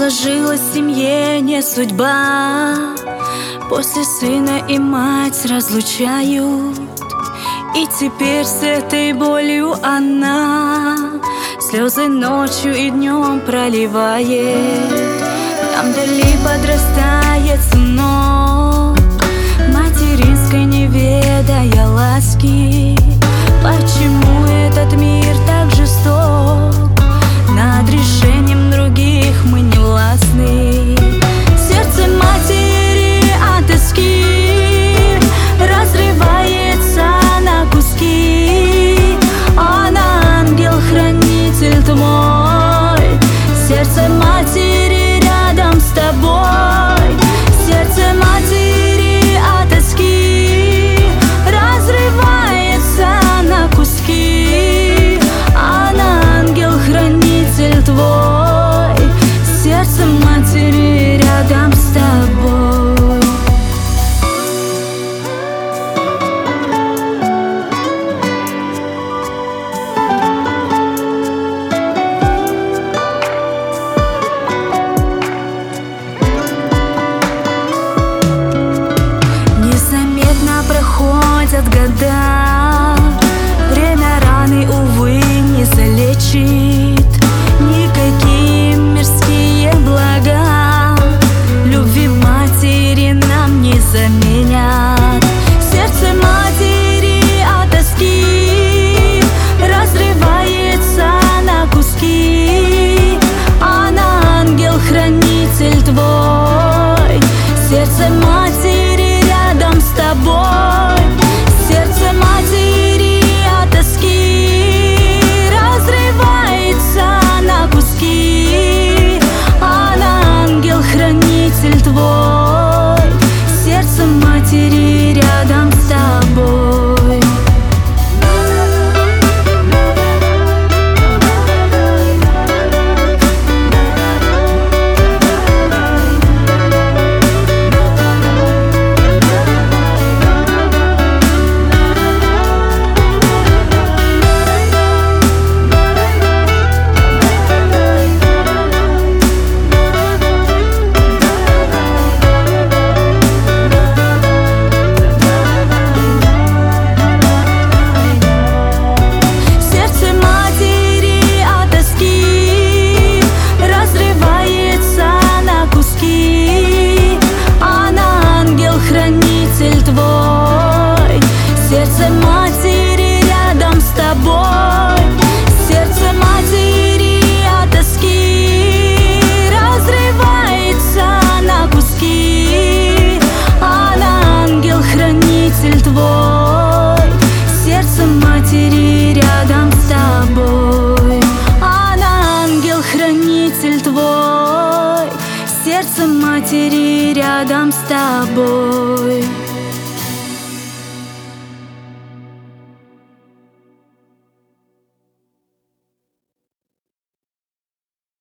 сложилась в семье не судьба. После сына и мать разлучают, и теперь с этой болью она слезы ночью и днем проливает. Там вдали подрастает сынок, материнской не ведая ласки. Почему этот мир так жесток? Над решением других мы не властны. Сердце матери от тоски разрывается на куски. Она ангел-хранитель твой. Сердце матери рядом с тобой. Сердце матери от тоски разрывается на куски. Она ангел-хранитель твой. Сердце матери рядом с тобой. Незаметно проходят года, время раны, увы, не залечит. Никакие мирские блага любви матери нам не заменят. Сердце матери от тоски разрывается на куски. Она ангел-хранитель твой. Сердце матери рядом с тобой. Сердце матери от тоски разрывается на куски. Она ангел-хранитель твой. Сердце матери рядом с тобой. Сердце матери рядом с тобой. Сердце матери от тоски разрывается на куски. Она ангел-хранитель твой. Сердце матери рядом с тобой. Она ангел-хранитель твой. Сердце матери рядом с тобой.